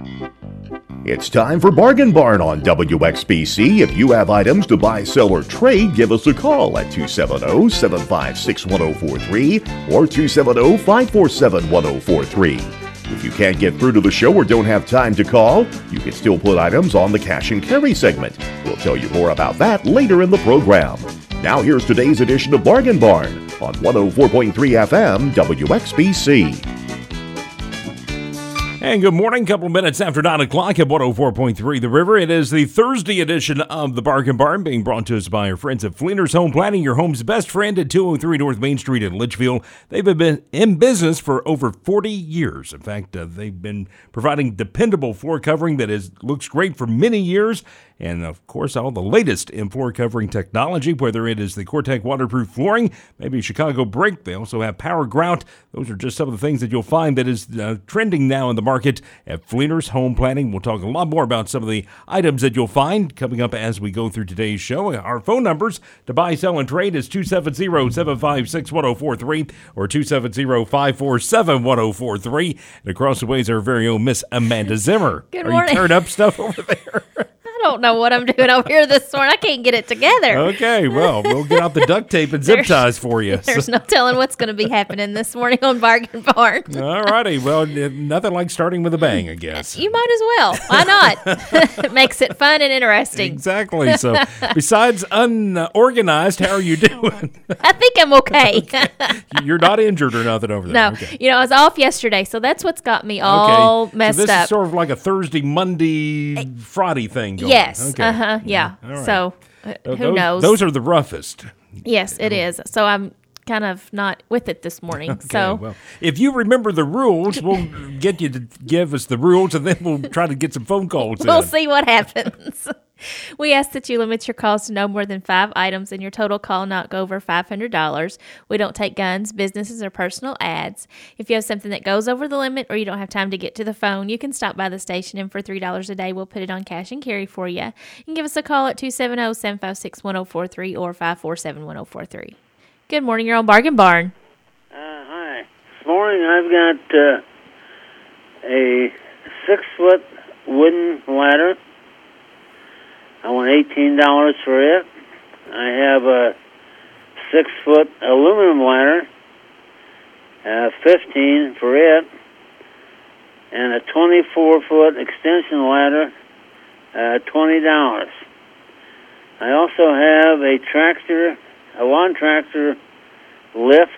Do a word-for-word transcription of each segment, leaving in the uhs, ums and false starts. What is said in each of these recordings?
It's time for Bargain Barn on W X B C. If you have items to buy, sell, or trade, give us a call at two seven zero, seven five six, one zero four three or two seven zero, five four seven, one zero four three. If you can't get through to the show or don't have time to call, you can still put items on the cash and carry segment. We'll tell you more about that later in the program. Now here's today's edition of Bargain Barn on one oh four point three F M W X B C. And good morning, a couple of minutes after nine o'clock at one oh four point three The River. It is the Thursday edition of the Bargain Barn, being brought to us by our friends at Fleener's Home Planning, your home's best friend at two oh three North Main Street in Litchfield. They've been in business for over forty years. In fact, uh, they've been providing dependable floor covering that is looks great for many years. And, of course, all the latest in floor covering technology, whether it is the Cortec waterproof flooring, maybe Chicago brick. They also have power grout. Those are just some of the things that you'll find that is uh, trending now in the market at Fleener's Home Planning. We'll talk a lot more about some of the items that you'll find coming up as we go through today's show. Our phone numbers to buy, sell, and trade is two seven zero, seven five six, one zero four three or two seven zero, five four seven, one zero four three. And across the way is our very own Miss Amanda Zimmer. Good Are morning. you tearing up stuff over there? I don't know what I'm doing over here this morning. I can't get it together. Okay, well, we'll get out the duct tape and zip There's- ties for you. There's no telling what's going to be happening this morning on Bargain Barn. All righty. Well, n- nothing like starting with a bang, I guess. You might as well. Why not? It makes it fun and interesting. Exactly. So, besides unorganized, how are you doing? I think I'm okay. You're not injured or nothing over there. No, Okay. you know, I was off yesterday, so that's what's got me all Okay. messed so this up. is sort of like a Thursday, Monday, Friday thing going Yes. on. Okay. Uh-huh. Yeah. All right. So, uh, Th- who those, knows? Those are the roughest. Yes, it is. So I'm kind of not with it this morning. Okay, so well, if you remember the rules, we'll get you to give us the rules, and then we'll try to get some phone calls we'll in. see what happens. We ask that you limit your calls to no more than five items and your total call not go over five hundred dollars. We don't take guns, businesses, or personal ads. If you have something that goes over the limit or you don't have time to get to the phone, you can stop by the station, and for three dollars a day, we'll put it on cash and carry for you. You can give us a call at two seven zero, seven five six, one zero four three or five four seven, one zero four three. Good morning. You're on Bargain Barn. Uh, hi. This morning I've got uh, a six-foot wooden ladder. I want eighteen dollars for it. I have a six-foot aluminum ladder, uh, fifteen dollars for it, and a twenty-four foot extension ladder, uh, twenty dollars. I also have a tractor, a lawn tractor lift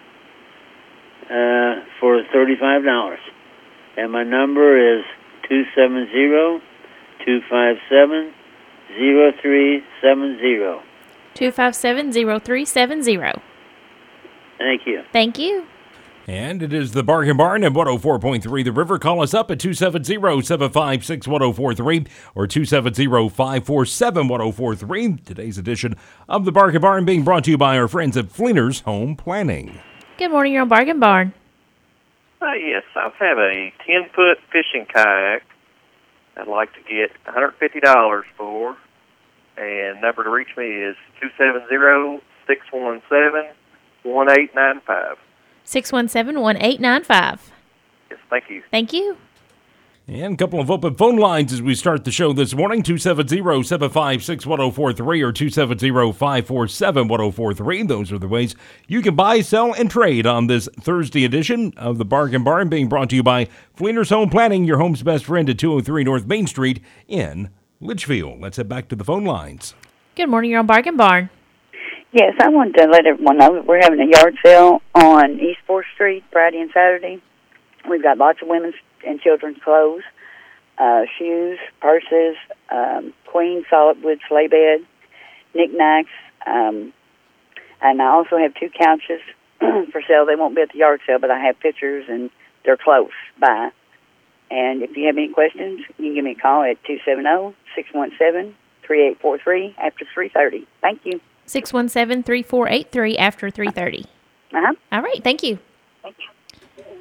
uh, for thirty-five dollars. And my number is two seven zero, two five seven, zero three seven zero. two five seven, zero three seven zero. Thank you. Thank you. And it is the Bargain Barn at one oh four point three The River. Call us up at two seven zero, seven five six, one zero four three or two seven zero, five four seven, one zero four three. Today's edition of the Bargain Barn being brought to you by our friends at Fleener's Home Planning. Good morning. You're on Bargain Barn. Uh, yes, I have a ten-foot fishing kayak I'd like to get one hundred fifty dollars for, and number to reach me is two seven zero, six one seven, one eight nine five. six one seven, one eight nine five. Yes, thank you. Thank you. And a couple of open phone lines as we start the show this morning, two seven zero, seven five six, one zero four three or two seven zero, five four seven, one zero four three. Those are the ways you can buy, sell, and trade on this Thursday edition of the Bargain Barn, being brought to you by Fleener's Home Planning, your home's best friend at two oh three North Main Street in Litchfield. Let's head back to the phone lines. Good morning. You're on Bargain Barn. Yes, I wanted to let everyone know that we're having a yard sale on East fourth Street Friday and Saturday. We've got lots of women's and children's clothes, uh, shoes, purses, um, queen solid wood sleigh bed, knickknacks, um, and I also have two couches for sale. They won't be at the yard sale, but I have pictures, and they're close by. And if you have any questions, you can give me a call at two seven zero, six one seven, three eight four three after three thirty. Thank you. six one seven, three four eight three after three thirty. Uh-huh. All right. Thank you. Thank you.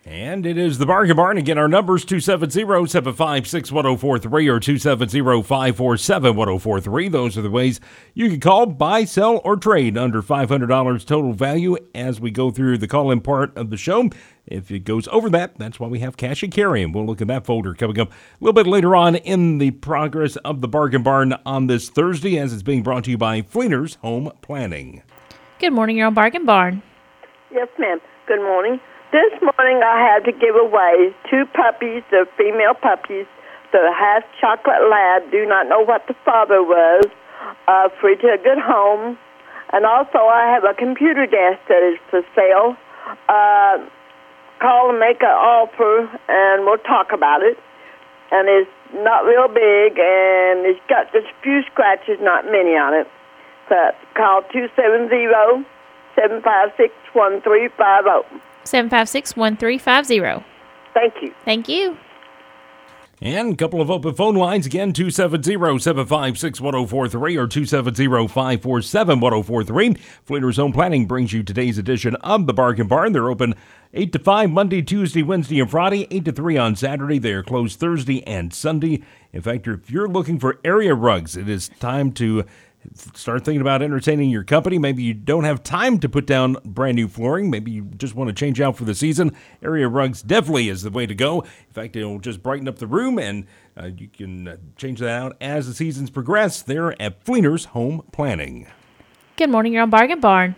And it is the Bargain Barn. Again, our numbers two seven zero, seven five six, one zero four three or two seven zero, five four seven, one zero four three. Those are the ways you can call, buy, sell, or trade under five hundred dollars total value as we go through the call-in part of the show. If it goes over that, that's why we have cash and carry, and we'll look at that folder coming up a little bit later on in the progress of the Bargain Barn on this Thursday, as it's being brought to you by Fleener's Home Planning. Good morning, you're on Bargain Barn. Yes, ma'am. Good morning. This morning I had to give away two puppies, the female puppies, the half chocolate lab, do not know what the father was, uh, free to a good home. And also I have a computer desk that is for sale. Uh, call and make an offer, and we'll talk about it. And it's not real big, and it's got just a few scratches, not many on it. So call two seven zero, seven five six, one three five zero. seven five six, one three five zero. Thank you. Thank you. And a couple of open phone lines again, two seven zero, seven five six, one zero four three or two seven zero, five four seven, one zero four three. Fleener's Home Planning brings you today's edition of the Bargain Barn. They're open eight to five Monday, Tuesday, Wednesday, and Friday, eight to three on Saturday. They are closed Thursday and Sunday. In fact, if you're looking for area rugs, it is time to start thinking about entertaining your company. Maybe you don't have time to put down brand new flooring. Maybe you just want to change out for the season. Area rugs definitely is the way to go. In fact, it'll just brighten up the room, and uh, you can uh, change that out as the seasons progress there at Fleener's Home Planning. Good morning, you're on Bargain Barn.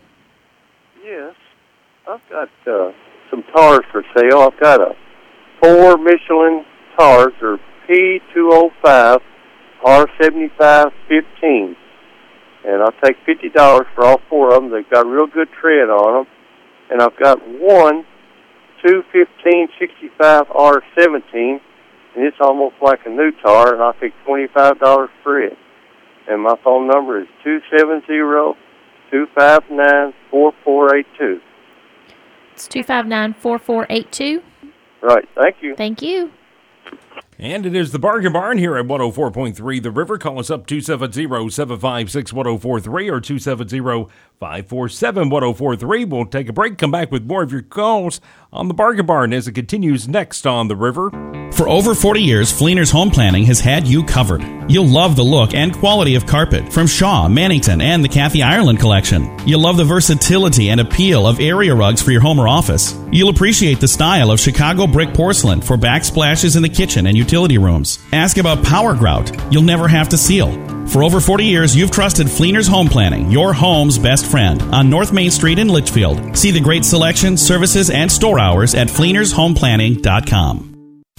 Yes, I've got uh, some tars for sale. I've got a four Michelin tars, or P two oh five R seventy-five fifteen. And I'll take fifty dollars for all four of them. They've got real good tread on them. And I've got one two fifteen sixty-five R seventeen, and it's almost like a new tar, and I'll take twenty-five dollars for it. And my phone number is two seven zero, two five nine, four four eight two. It's two five nine, four four eight two. Right, thank you. Thank you. And it is the Bargain Barn here at one oh four point three The River. Call us up two seven zero, seven five six, one zero four three or two seven zero, five four seven, one zero four three. We'll take a break, come back with more of your calls on the Bargain Barn as it continues next on The River. For over forty years, Fleener's Home Planning has had you covered. You'll love the look and quality of carpet from Shaw, Mannington, and the Kathy Ireland collection. You'll love the versatility and appeal of area rugs for your home or office. You'll appreciate the style of Chicago brick porcelain for backsplashes in the kitchen and utility rooms. Ask about Power Grout. You'll never have to seal. For over forty years, you've trusted Fleener's Home Planning, your home's best friend, on North Main Street in Litchfield. See the great selection, services, and store hours at fleeners home planning dot com.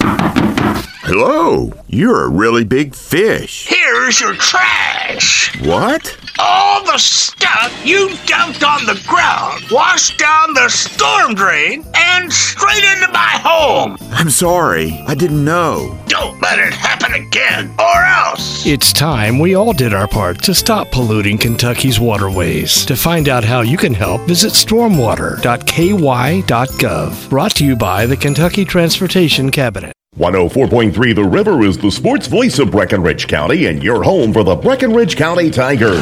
Hello, you're a really big fish. Here's your trash. What? All the stuff you dumped on the ground washed down the storm drain and straight into my home. I'm sorry, I didn't know. Don't let it happen again, or else. It's time we all did our part to stop polluting Kentucky's waterways. To find out how you can help, visit stormwater dot k y dot gov. Brought to you by the Kentucky Transportation Cabinet. one oh four point three The River is the sports voice of Breckenridge County and your home for the Breckenridge County Tigers.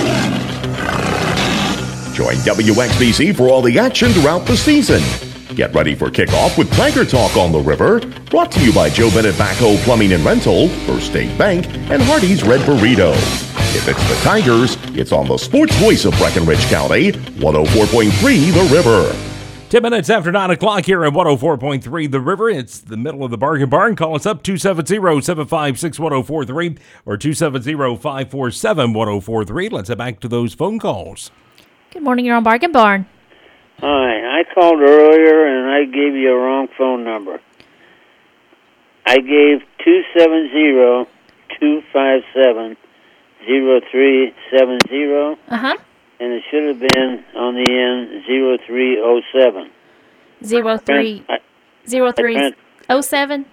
Join W X B C for all the action throughout the season. Get ready for kickoff with Tiger Talk on the River, brought to you by Joe Bennett Backhoe Plumbing and Rental, First State Bank, and Hardee's Red Burrito. If it's the Tigers, it's on the sports voice of Breckenridge County, one oh four point three The River. Ten minutes after nine o'clock here at one oh four point three The River. It's the middle of the Bargain Barn. Call us up two seven zero, seven five six, one zero four three or two seven zero, five four seven, one zero four three. Let's head back to those phone calls. Good morning, you're on Bargain Barn. Hi, I called earlier and I gave you a wrong phone number. I gave two seven zero, two five seven, zero three seven zero. Uh-huh. And it should have been on the end zero three oh seven. Zero three zero three oh seven.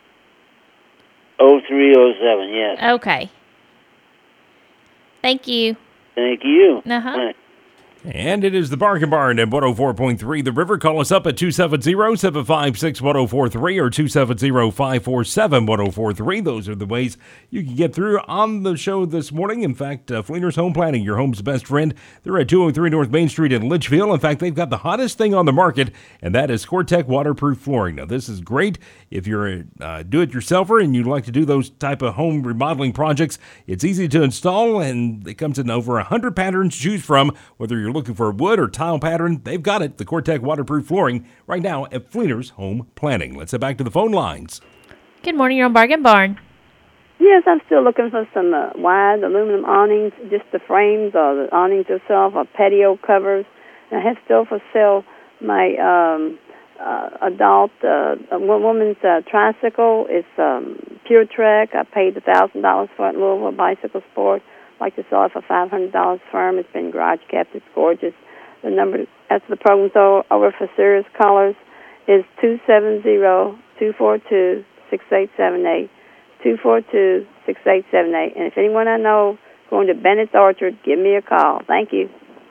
Oh three oh seven. Yes. Okay. Thank you. Thank you. Uh huh. Bye. And it is the Bargain Barn at one oh four point three The River. Call us up at two seven zero, seven five six, one oh four three or two seven zero, five four seven, one oh four three. Those are the ways you can get through on the show this morning. In fact, uh, Fleener's Home Planning, your home's best friend. They're at two oh three North Main Street in Litchfield. In fact, they've got the hottest thing on the market, and that is Core-Tec waterproof flooring. Now, this is great if you're a uh, do-it-yourselfer and you'd like to do those type of home remodeling projects. It's easy to install, and it comes in over one hundred patterns to choose from, whether you're looking for wood or tile pattern. They've got it, the Core-Tec waterproof flooring, right now at Fleener's Home Planning. Let's head back to the phone lines. Good morning, you're on Bargain Barn. Yes, I'm still looking for some uh, wide aluminum awnings, just the frames or the awnings itself, or patio covers. And I have still for sale my um, uh, adult uh, woman's uh, tricycle. It's um, Pure Trek. I paid one thousand dollars for it in Louisville Bicycle Sport. I'd like to sell it for five hundred dollars firm. It's been garage kept. It's gorgeous. The number after the program's over for serious callers is two seven zero, two four two, six eight seven eight, two four two, six eight seven eight. And if anyone I know going to Bennett's Orchard, give me a call. Thank you.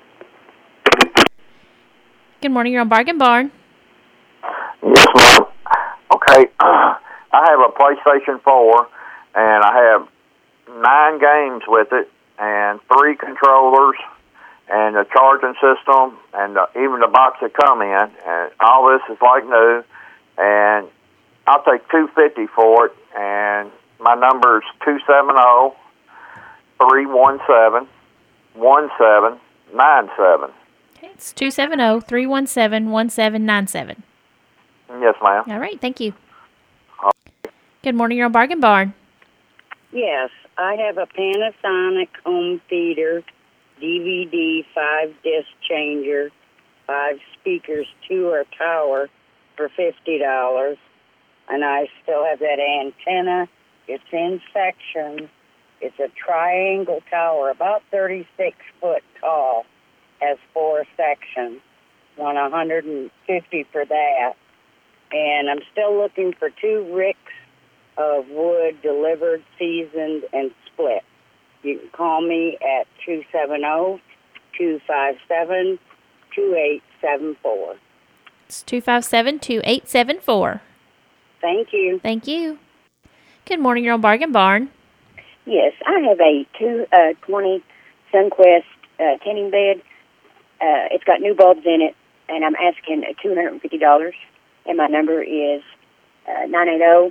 Good morning, you're on Bargain Barn. Yes, ma'am. Okay, uh, I have a PlayStation four, and I have nine games with it, and three controllers, and a charging system, and uh, even the box that come in, and all this is like new, and I'll take two hundred fifty dollars for it, and my number is two seven zero, three one seven, one seven nine seven. Okay, it's two seven zero, three one seven, one seven nine seven. Yes, ma'am. All right, thank you. Okay. Good morning, you're on Bargain Barn. Yes, I have a Panasonic home theater, D V D, five-disc changer, five speakers, two are tower for fifty dollars. And I still have that antenna. It's in sections. It's a triangle tower, about thirty-six foot tall, has four sections. Want one hundred fifty dollars for that. And I'm still looking for two ricks of wood delivered, seasoned, and split. You can call me at two seven zero, two five seven, two eight seven four. It's two five seven, two eight seven four. Thank you. Thank you. Good morning, you're on Bargain Barn. Yes, I have a two uh, twenty Sunquest uh, tanning bed. Uh, it's got new bulbs in it, and I'm asking uh, two hundred fifty dollars. And my number is uh, nine eight zero,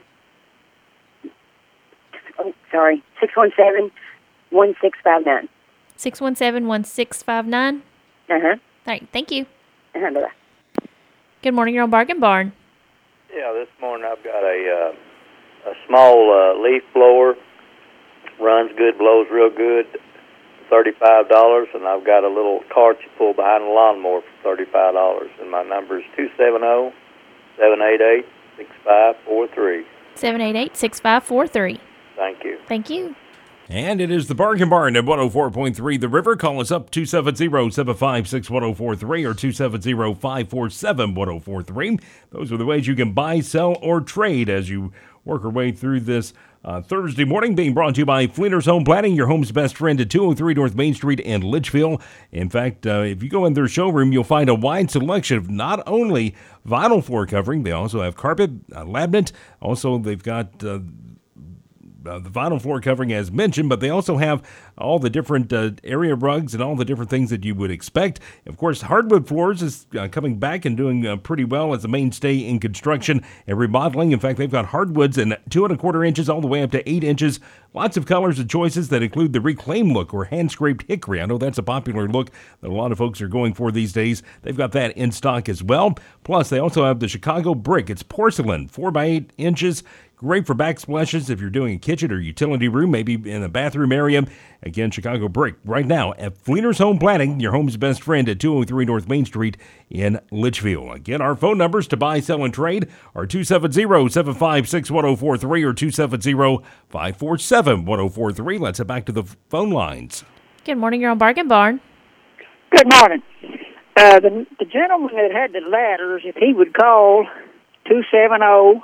oh, sorry, six one seven, one six five nine. six one seven, one six five nine? Uh-huh. All right, thank you. Uh-huh, bye-bye. Good morning, you're on Bargain Barn. Yeah, this morning I've got a uh, a small uh, leaf blower, runs good, blows real good, thirty-five dollars, and I've got a little cart you pull behind the lawnmower for thirty-five dollars, and my number is two seven zero, seven eight eight, six five four three. seven eight eight, six five four three. Thank you. Thank you. And it is the Bargain Barn at one oh four point three The River. Call us up two seven zero, seven five six, one oh four three or two seven zero, five four seven, one oh four three. Those are the ways you can buy, sell, or trade as you work your way through this uh, Thursday morning, being brought to you by Fleener's Home Planning, your home's best friend at two oh three North Main Street in Litchfield. In fact, uh, if you go in their showroom, you'll find a wide selection of not only vinyl floor covering, they also have carpet, uh, laminate. Also, they've got Uh, Uh, the vinyl floor covering as mentioned, but they also have all the different uh, area rugs and all the different things that you would expect. Of course, hardwood floors is uh, coming back and doing uh, pretty well as a mainstay in construction and remodeling. In fact, they've got hardwoods in two and a quarter inches all the way up to eight inches. Lots of colors and choices that include the reclaim look or hand-scraped hickory. I know that's a popular look that a lot of folks are going for these days. They've got that in stock as well. Plus, they also have the Chicago brick. It's porcelain, four by eight inches. Great for backsplashes if you're doing a kitchen or utility room, maybe in a bathroom area. Again, Chicago brick right now at Fleener's Home Planning, your home's best friend at two oh three North Main Street in Litchfield. Again, our phone numbers to buy, sell, and trade are two seven zero, seven five six, one oh four three or two seven zero, five four seven, one oh four three. Let's head back to the phone lines. Good morning, you're on Bargain Barn. Good morning. Uh, the, the gentleman that had the ladders, if he would call two seven zero,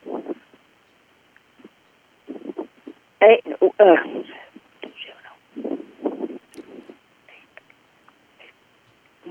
eight, uh,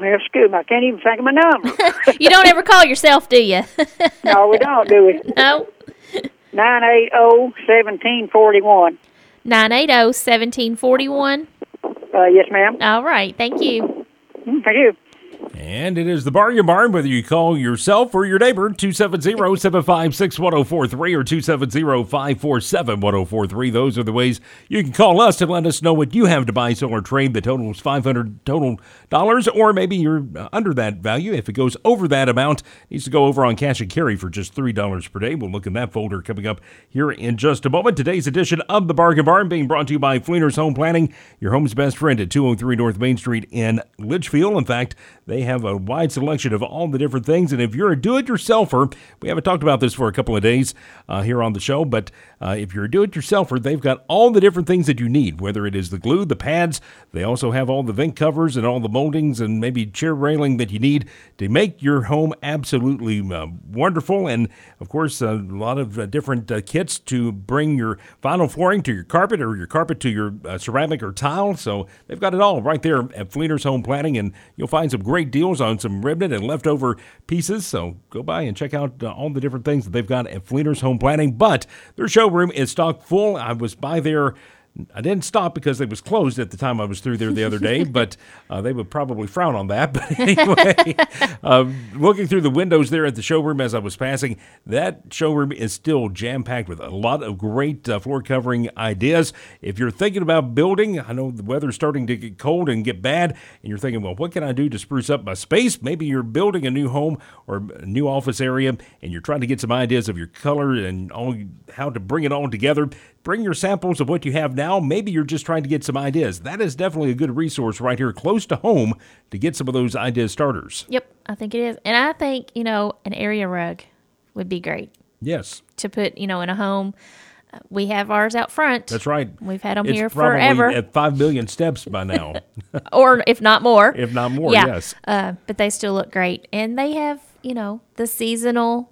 Well, excuse me, I can't even think of my number. You don't ever call yourself, do you? No, we don't, do we? No. nine eight zero, one seven four one. nine eight zero, one seven four one. Uh, yes, ma'am. All right. Thank you. Thank you. And it is the Bargain Barn, whether you call yourself or your neighbor, two seven zero, seven five six, one zero four three or two seven zero, five four seven, one zero four three. Those are the ways you can call us to let us know what you have to buy, sell, or trade. The total is five hundred total dollars, or maybe you're under that value. If it goes over that amount, it needs to go over on cash and carry for just three dollars per day. We'll look in that folder coming up here in just a moment. Today's edition of the Bargain Barn being brought to you by Fleener's Home Planning, your home's best friend at two oh three North Main Street in Litchfield. In fact, they have a wide selection of all the different things. And if you're a do-it-yourselfer, we haven't talked about this for a couple of days uh, here on the show, but uh, if you're a do-it-yourselfer, they've got all the different things that you need, whether it is the glue, the pads. They also have all the vent covers and all the moldings and maybe chair railing that you need to make your home absolutely uh, wonderful. And, of course, a lot of uh, different uh, kits to bring your vinyl flooring to your carpet or your carpet to your uh, ceramic or tile. So they've got it all right there at Fleener's Home Planning, and you'll find some great deals on some remnant and leftover pieces. So go by and check out uh, all the different things that they've got at Fleener's Home Planning. But their showroom is stocked full. I was by there. I didn't stop because it was closed at the time I was through there the other day, but uh, they would probably frown on that. But anyway, uh, looking through the windows there at the showroom as I was passing, that showroom is still jam-packed with a lot of great uh, floor covering ideas. If you're thinking about building, I know the weather's starting to get cold and get bad, and you're thinking, well, what can I do to spruce up my space? Maybe you're building a new home or a new office area, and you're trying to get some ideas of your color and all, how to bring it all together. Bring your samples of what you have now. Maybe you're just trying to get some ideas. That is definitely a good resource right here close to home to get some of those idea starters. Yep, I think it is. And I think, you know, an area rug would be great. Yes. To put, you know, in a home. We have ours out front. That's right. We've had them it's here probably forever. At five million steps by now. Or if not more. If not more, yeah. yes. Uh, but they still look great. And they have, you know, the seasonal.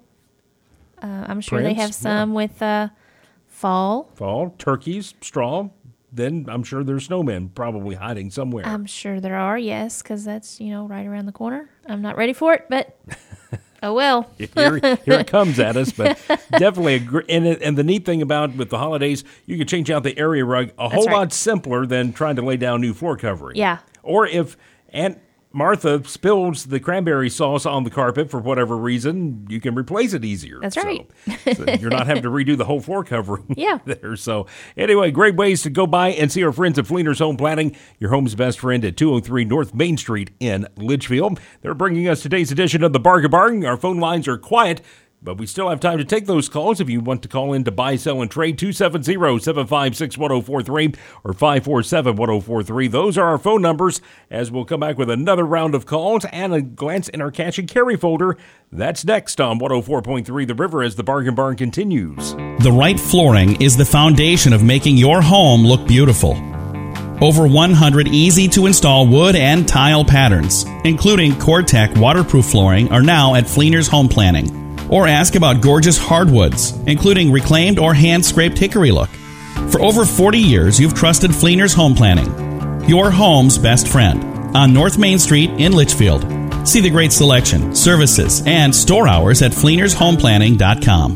Uh, I'm sure Prints, they have some yeah. with uh, fall. Fall, turkeys, straw. Then I'm sure there's snowmen probably hiding somewhere. I'm sure there are, yes, because that's, you know, right around the corner. I'm not ready for it, but oh well. here, here it comes at us, but definitely a great, and, and the neat thing about with the holidays, you can change out the area rug a That's whole right. lot simpler than trying to lay down new floor covering. Yeah. Or if Aunt Martha spills the cranberry sauce on the carpet for whatever reason, you can replace it easier. That's right. So, so you're not having to redo the whole floor covering yeah. there. So anyway, great ways to go by and see our friends at Fleener's Home Planning, your home's best friend at two oh three North Main Street in Litchfield. They're bringing us today's edition of the Bargain Barn. Our phone lines are quiet, but we still have time to take those calls. If you want to call in to buy, sell, and trade, two seven zero, seven five six, one zero four three or five four seven, one zero four three. Those are our phone numbers as we'll come back with another round of calls and a glance in our cash and carry folder. That's next on one oh four point three The River as the Bargain Barn continues. The right flooring is the foundation of making your home look beautiful. Over one hundred easy-to-install wood and tile patterns, including CoreTech waterproof flooring, are now at Fleener's Home Planning. Or ask about gorgeous hardwoods, including reclaimed or hand-scraped hickory look. For over forty years, you've trusted Fleener's Home Planning, your home's best friend, on North Main Street in Litchfield. See the great selection, services, and store hours at fleeners home planning dot com.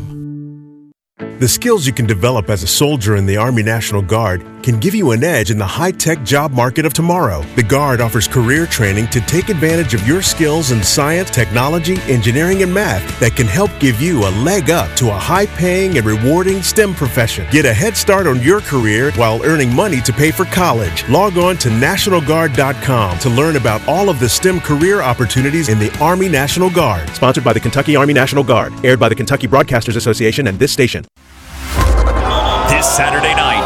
The skills you can develop as a soldier in the Army National Guard can give you an edge in the high-tech job market of tomorrow. The Guard offers career training to take advantage of your skills in science, technology, engineering, and math that can help give you a leg up to a high-paying and rewarding STEM profession. Get a head start on your career while earning money to pay for college. Log on to national guard dot com to learn about all of the STEM career opportunities in the Army National Guard. Sponsored by the Kentucky Army National Guard. Aired by the Kentucky Broadcasters Association and this station. This Saturday night,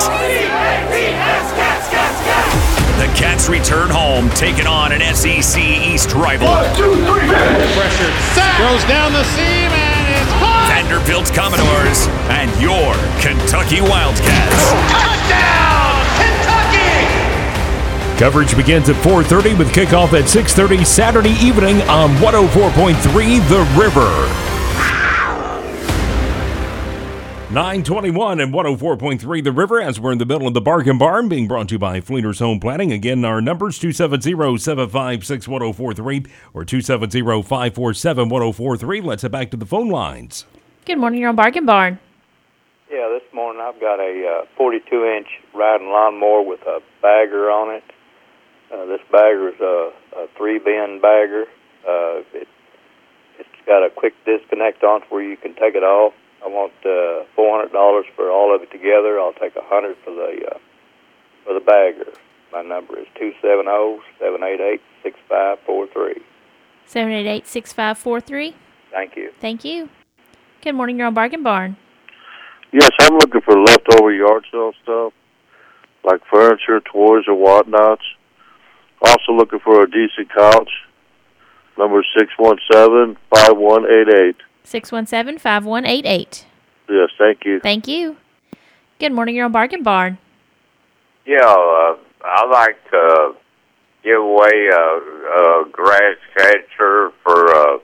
the Cats return home, taking on an S E C East rival. One, two, three, pressured, sack, goes down the seam, and it's caught! Vanderbilt Commodores and your Kentucky Wildcats. Touchdown, Kentucky! Coverage begins at four thirty with kickoff at six thirty Saturday evening on one oh four point three The River. nine twenty-one and one oh four point three The River, as we're in the middle of the Bargain Barn, being brought to you by Fleener's Home Planning. Again, our numbers, two seven zero, seven five six, one oh four three or two seven zero, five four seven, one oh four three. Let's head back to the phone lines. Good morning, you're on Bargain Barn. Yeah, this morning I've got a uh, forty-two inch riding lawnmower with a bagger on it. Uh, this bagger is a, a three-bin bagger. Uh, it, it's got a quick disconnect on it where you can take it off. I want uh, four hundred dollars for all of it together. I'll take one hundred dollars for the uh, for the bagger. My number is two seven zero, seven eight eight, six five four three. seven eight eight, six five four three. Thank you. Thank you. Good morning, you're on Bargain Barn. Yes, I'm looking for leftover yard sale stuff, like furniture, toys, or whatnots. Also looking for a decent couch. Number six one seven, five one eight eight. six one seven, five one eight eight. Yes, thank you. Thank you. Good morning, you're on Bargain Barn. Yeah, uh, I'd like to give away a, a grass catcher for a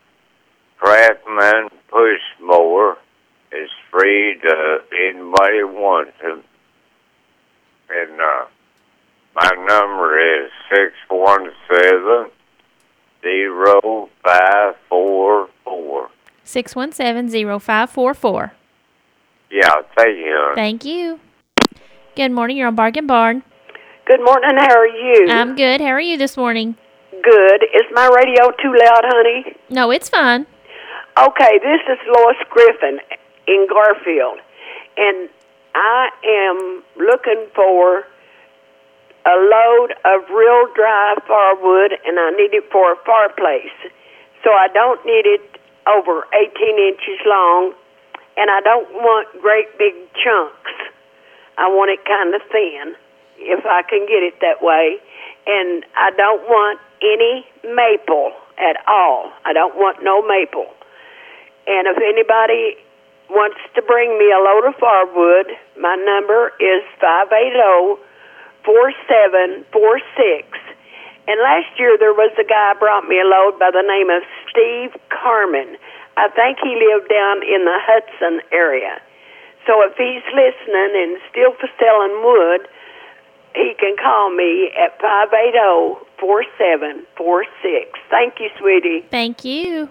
Craftsman push mower. It's free to anybody who wants it. And uh, my number is six one seven, zero five four four. six one seven, zero five four four. Yeah, thank you. Thank you. Good morning, you're on Bargain Barn. Good morning, how are you? I'm good. How are you this morning? Good. Is my radio too loud, honey? No, it's fine. Okay, this is Lois Griffin in Garfield, and I am looking for a load of real dry firewood, and I need it for a fireplace. So I don't need it over eighteen inches long, and I don't want great big chunks. I want it kind of thin, if I can get it that way. And I don't want any maple at all. I don't want no maple. And if anybody wants to bring me a load of firewood, my number is five eight zero, four seven four six. And last year there was a guy brought me a load by the name of Steve Carmen. I think he lived down in the Hudson area. So if he's listening and still for selling wood, he can call me at five eight zero, four seven four six. Thank you, sweetie. Thank you.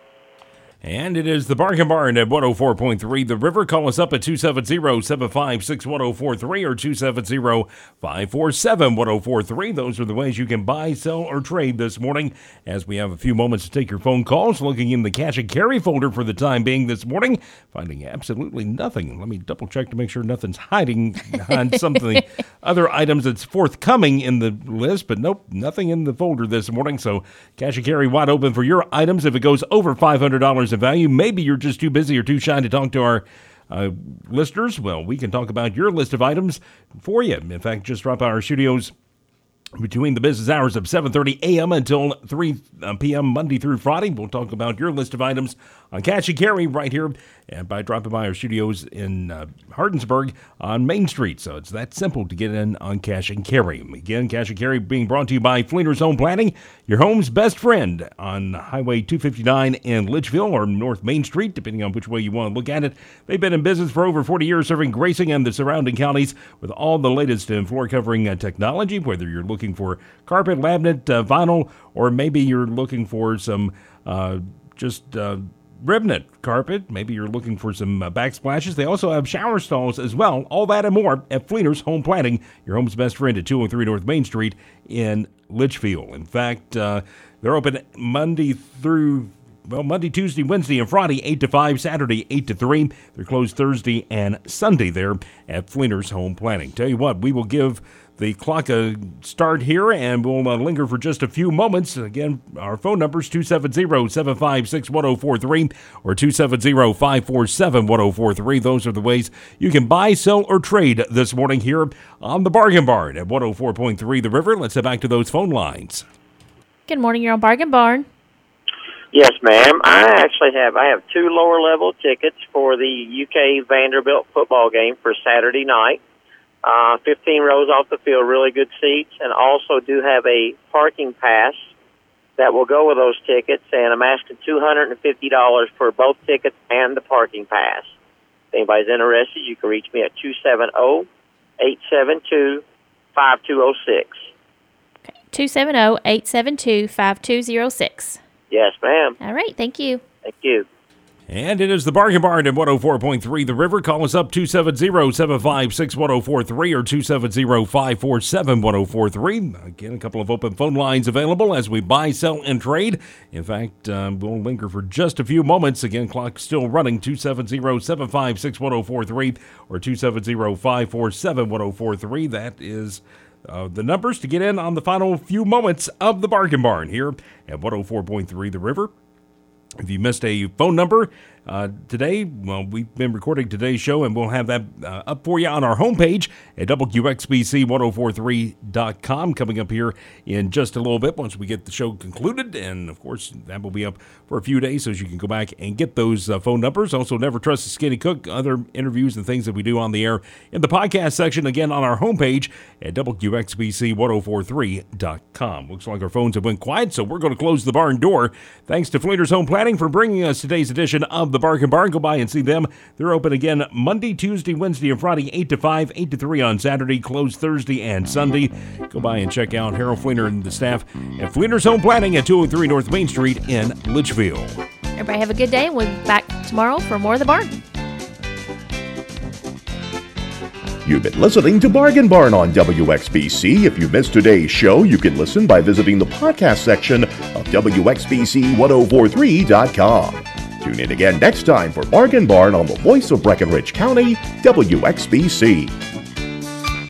And it is the Bargain Barn at one oh four point three The River. Call us up at two seven zero, seven five six, one oh four three or two seven zero, five four seven, one oh four three. Those are the ways you can buy, sell, or trade this morning. As we have a few moments to take your phone calls, looking in the cash and carry folder for the time being this morning, finding absolutely nothing. Let me double check to make sure nothing's hiding behind some of the other items that's forthcoming in the list, but nope, nothing in the folder this morning. So cash and carry wide open for your items. If it goes over five hundred dollars of value, maybe you're just too busy or too shy to talk to our uh, listeners. Well, we can talk about your list of items for you. In fact, just drop by our studios between the business hours of seven thirty a.m. until three p.m. Monday through Friday. We'll talk about your list of items on Cash and Carry right here and by dropping by our studios in uh, Hardensburg on Main Street. So it's that simple to get in on Cash and Carry. Again, Cash and Carry being brought to you by Fleener's Home Planning, your home's best friend on Highway two fifty-nine in Litchfield or North Main Street, depending on which way you want to look at it. They've been in business for over forty years, serving Grayson and the surrounding counties with all the latest in floor covering uh, technology, whether you're looking for carpet, laminate, uh, vinyl, or maybe you're looking for some uh, just uh, Ribnit carpet. Maybe you're looking for some uh, backsplashes. They also have shower stalls as well. All that and more at Fleener's Home Planning, your home's best friend at two oh three North Main Street in Litchfield. In fact, uh, they're open Monday through, well, Monday, Tuesday, Wednesday, and Friday, eight to five, Saturday, eight to three. They're closed Thursday and Sunday there at Fleener's Home Planning. Tell you what, we will give the clock a start here, and we'll uh, linger for just a few moments. Again, our phone number is two seven zero, seven five six, one oh four three or two seven zero, five four seven, one oh four three. Those are the ways you can buy, sell, or trade this morning here on the Bargain Barn at one oh four point three The River. Let's head back to those phone lines. Good morning, you're on Bargain Barn. Yes, ma'am. I actually have I have two lower level tickets for the U K Vanderbilt football game for Saturday night. Uh, fifteen rows off the field, really good seats, and also do have a parking pass that will go with those tickets, and I'm asking two hundred fifty dollars for both tickets and the parking pass. If anybody's interested, you can reach me at two seven zero, eight seven two, five two zero six. two seven zero, eight seven two, five two zero six. Yes, ma'am. All right. Thank you. Thank you. And it is the Bargain Barn at one oh four point three The River. Call us up two seven zero, seven five six, one oh four three or two seven zero, five four seven, one oh four three. Again, a couple of open phone lines available as we buy, sell, and trade. In fact, um, we'll linger for just a few moments. Again, clock still running, two seven zero, seven five six, one oh four three or two seven zero, five four seven, one oh four three. That is uh, the numbers to get in on the final few moments of the Bargain Barn here at one oh four point three The River. If you missed a phone number uh, today, well, we've been recording today's show, and we'll have that uh, up for you on our homepage at W X B C ten forty-three dot com coming up here in just a little bit once we get the show concluded. And, of course, that will be up for a few days so you can go back and get those uh, phone numbers. Also, Never Trust a Skinny Cook, other interviews and things that we do on the air in the podcast section, again, on our homepage at W X B C ten forty-three dot com. Looks like our phones have went quiet, so we're going to close the barn door. Thanks to Fleener's Home Planning for bringing us today's edition of the Bargain Barn. Go by and see them. They're open again Monday, Tuesday, Wednesday, and Friday, eight to five, eight to three on Saturday, closed Thursday and Sunday. Go by and check out Harold Fleener and the staff at Fleener's Home Planning at two oh three North Main Street in Litchfield. Everybody have a good day. We'll be back tomorrow for more of the Barn. You've been listening to Bargain Barn on W X B C. If you missed today's show, you can listen by visiting the podcast section of W X B C ten forty-three dot com. Tune in again next time for Bargain Barn on the voice of Breckenridge County, W X B C.